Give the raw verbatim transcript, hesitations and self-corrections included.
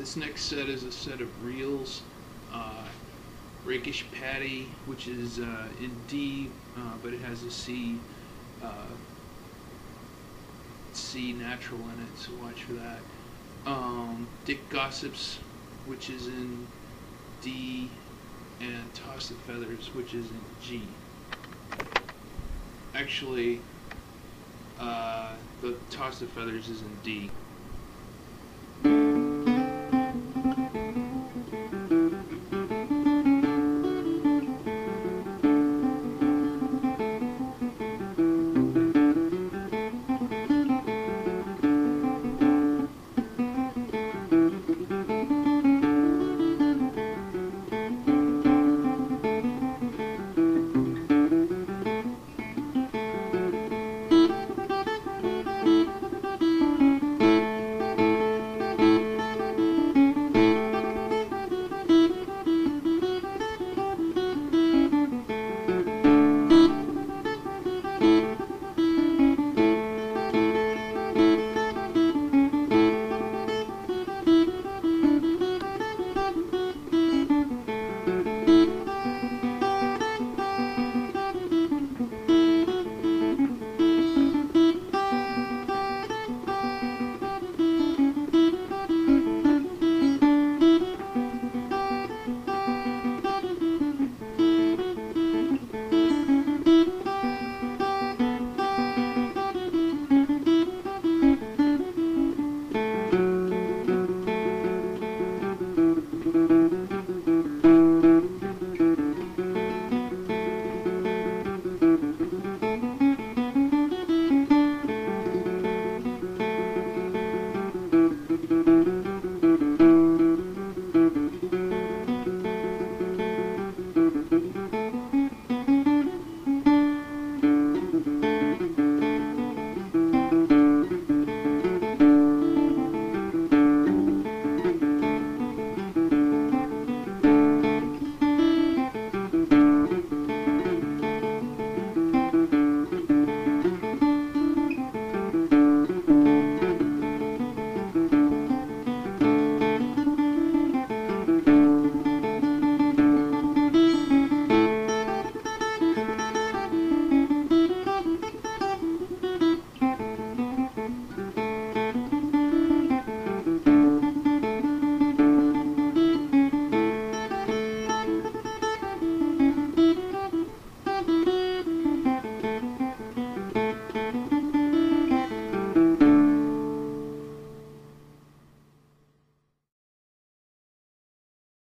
This next set is a set of reels. Uh, Rakish Patty, which is uh, in D, uh, but it has a C, uh, C natural in it, so watch for that. Um, Dick Gossips, which is in D, and Toss the Feathers, which is in G. Actually, uh, the Toss the Feathers is in D.